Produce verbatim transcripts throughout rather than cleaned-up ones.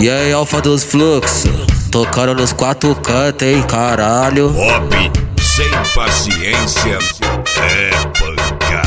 E aí, alfa dos fluxos, tocando nos quatro cantos, hein, caralho. Bob, sem paciência, é pancada.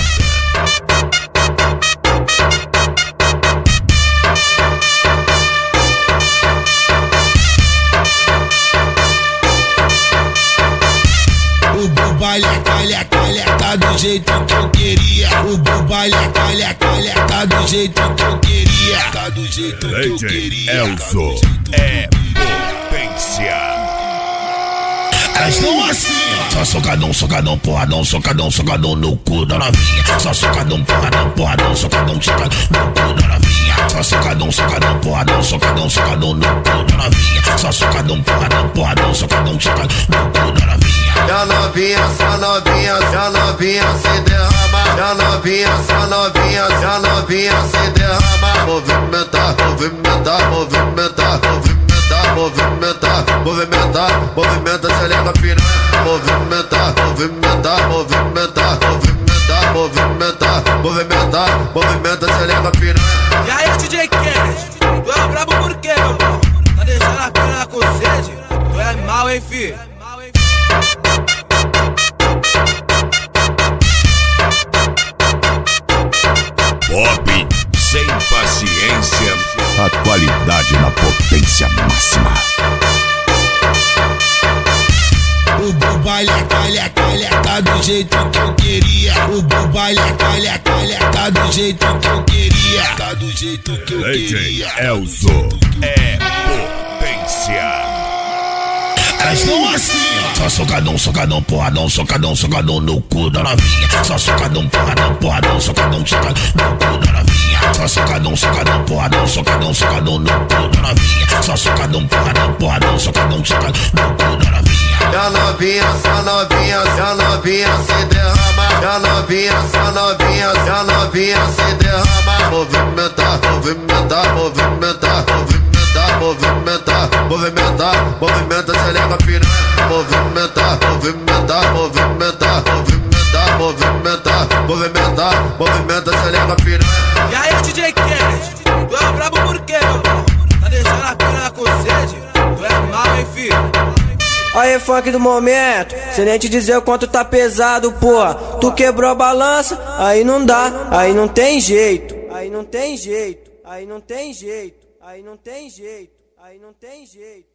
O bobalheca, leca, leca do jeito que eu queria. O bobalheca, leca, leca do jeito que eu queria. Tá do jeito que eu queria. Elzo é potência. Elas estão assim, ó. Só socadão, socadão, porradão, socadão, socadão no cu da novinha. Só socadão, porradão, porradão, socadão, socadão no cu da novinha. Só socadão, socadão, porradão, socadão, socadão no cu da novinha. Só socadão, porradão, porradão, socadão, socadão no cu da novinha. Já novinha, só novinha, já novinha se derrama. Já novinha, só novinha, já novinha se derrama. Movimentar, movimentar, movimentar, movimentar, movimentar, movimentar, movimenta, seleva piranha. Movimentar, movimentar, movimentar, movimentar, movimentar, movimentar, movimenta, seleva piranha. E aí, D J Kennedy, tu é brabo por quê, meu irmão? Tá deixando a piranha com sede? Tu é mal, hein, fi? Bob, sem paciência, a qualidade na potência máxima. O bobalheca, leca, leca do jeito que eu queria. O bobalheca, leca, leca do jeito que eu queria. Tá do jeito que eu queria. Elzo é potência. Elas estão assim, ó. Só socadão, socadão, porradão, socadão, socadão no cu da novinha. Só socadão, porradão, porradão, socadão, socadão no cu da novinha. Só socadão, socadão, porradão, socadão, socadão no cu da novinha. Só socadão, porradão, porradão, socadão, socadão no cu da novinha. Já novinha, só novinha, já novinha se derrama. Já novinha, só novinha, já novinha se derrama. Movimentar, movimentar, movimentar, movimentar, movimentar, movimentar, movimenta, seleva piranha. Movimentar, movimentar, movimentar, movimentar, movimentar, movimentar, movimenta, seleva piranha. E aí, D J Kennedy, tu é brabo por quê, meu irmão? Tá deixando a piranha com sede? Tu é mal, hein, filho? Aí, funk do momento, sem nem te dizer o quanto tá pesado, porra. Tu quebrou a balança, aí não dá, aí não tem jeito. Aí não tem jeito, aí não tem jeito, aí não tem jeito, aí não tem jeito.